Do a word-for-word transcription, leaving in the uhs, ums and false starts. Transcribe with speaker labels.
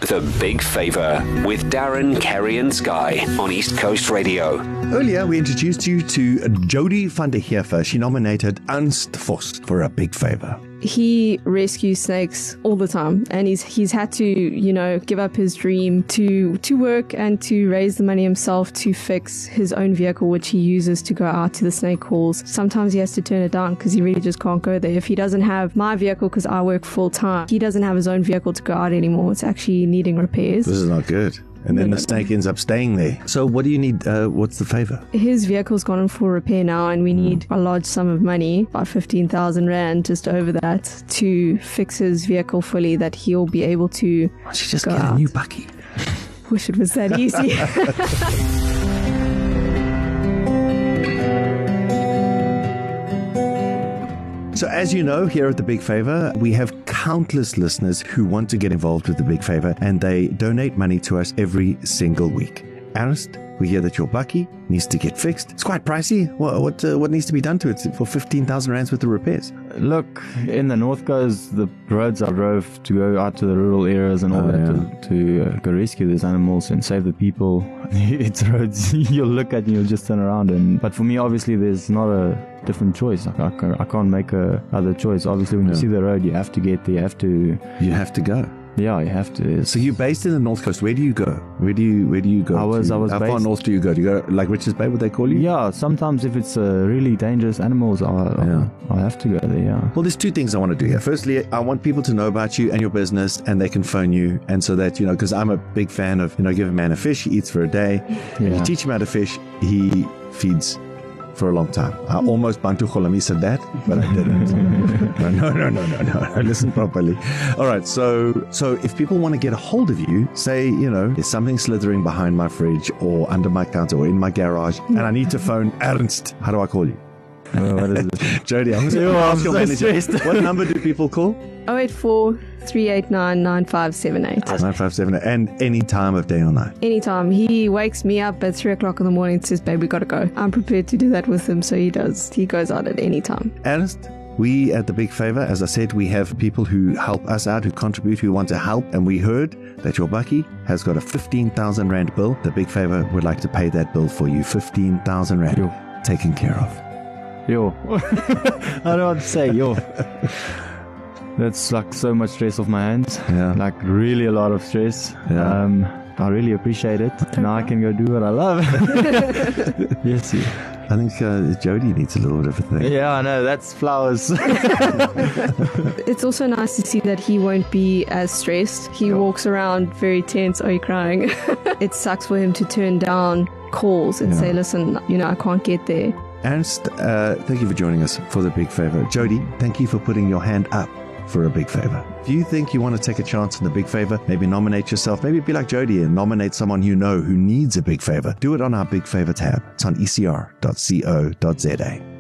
Speaker 1: The Big Favour with Darren, Kerry and Sky on East Coast Radio.
Speaker 2: Earlier, we introduced you to Jody van der Heever. She nominated Ernst Vos for A Big Favour.
Speaker 3: He rescues snakes all the time, and he's he's had to, you know, give up his dream to to work and to raise the money himself to fix his own vehicle, which he uses to go out to the snake calls. Sometimes he has to turn it down because he really just can't go there. If he doesn't have my vehicle, because I work full time, he doesn't have his own vehicle to go out anymore. It's actually needing repairs.
Speaker 2: This is not good. And then the snake ends up staying there. So what do you need? Uh, what's the favour?
Speaker 3: His vehicle's gone in for repair now, and we need a large sum of money, about fifteen thousand rand, just over that, to fix his vehicle fully, that he'll be able to
Speaker 2: Why don't you just
Speaker 3: go
Speaker 2: get
Speaker 3: out.
Speaker 2: a new bucky?
Speaker 3: Wish it was that easy.
Speaker 2: So as you know, here at The Big Favour, we have countless listeners who want to get involved with The Big Favour, and they donate money to us every single week. Ernst, we hear that your bucky needs to get fixed. It's quite pricey. What what, uh, what needs to be done to it for fifteen thousand rands worth of repairs?
Speaker 4: Look, in the North Coast, the roads I drove to go out to the rural areas and all
Speaker 2: Oh,
Speaker 4: that
Speaker 2: yeah.
Speaker 4: to, to uh, go rescue these animals and save the people. It's roads you'll look at and you'll just turn around. And but for me, obviously, there's not a different choice. Like, I, can't, I can't make a other choice. Obviously, when
Speaker 2: Yeah.
Speaker 4: you see the road, you have to get there. You have to.
Speaker 2: You have to go.
Speaker 4: Yeah, you have to.
Speaker 2: So you're based in the North Coast. Where do you go? Where do you Where do you go?
Speaker 4: I was-
Speaker 2: to?
Speaker 4: I was
Speaker 2: How far
Speaker 4: based-
Speaker 2: north do you go? Do you go like Richards Bay? Would they call you?
Speaker 4: Yeah, sometimes if it's uh, really dangerous animals, I
Speaker 2: Yeah.
Speaker 4: I have to go there. Yeah.
Speaker 2: Well, there's two things I want to do here. Firstly, I want people to know about you and your business, and they can phone you, and so that, you know, because I'm a big fan of, you know, give a man a fish, he eats for a day. If you
Speaker 4: Yeah.
Speaker 2: teach him how to fish, he feeds for a long time. I almost Bantu Kholami said that, but I didn't. no, no, no, no, no, no. Listen properly. All right. So, so if people want to get a hold of you, say, you know, there's something slithering behind my fridge or under my counter or in my garage, and I need to phone Ernst. How do I call you?
Speaker 4: Uh, what is it?
Speaker 2: Jody, I'm going
Speaker 4: Yo,
Speaker 2: to
Speaker 4: I'm
Speaker 2: ask your
Speaker 4: so
Speaker 2: manager.
Speaker 4: stressed.
Speaker 2: What number do people call?
Speaker 3: oh eight four, three eight nine, nine five seven eight.
Speaker 2: nine five seven, and any time of day or night.
Speaker 3: Anytime. He wakes me up at three o'clock in the morning and says, babe, we gotta go. I'm prepared to do that with him, so he does. He goes out at any time.
Speaker 2: Ernst, we at The Big Favour, as I said, we have people who help us out, who contribute, who want to help, and we heard that your bucky has got a fifteen thousand rand bill. The Big Favour would like to pay that bill for you. fifteen thousand rand
Speaker 4: Yo.
Speaker 2: taken care of.
Speaker 4: Yo. I don't know what to say. Yo. That's like so much stress off my hands.
Speaker 2: Yeah.
Speaker 4: Like really a lot of stress.
Speaker 2: Yeah.
Speaker 4: Um, I really appreciate it. Now I can go do what I love. Yes. Yeah.
Speaker 2: I think uh, Jody needs a little bit of a thing.
Speaker 4: Yeah, I know. That's flowers.
Speaker 3: It's also nice to see that he won't be as stressed. He walks around very tense. Are you crying? It sucks for him to turn down calls and
Speaker 2: Yeah.
Speaker 3: say, listen, you know, I can't get there.
Speaker 2: Ernst, uh, thank you for joining us for The Big Favour. Jody, thank you for putting your hand up for A Big Favour. If you think you want to take a chance in The Big Favour, maybe nominate yourself, maybe be like Jody and nominate someone you know who needs a big favour, do it on our Big Favour tab. It's on e c r dot co dot z a.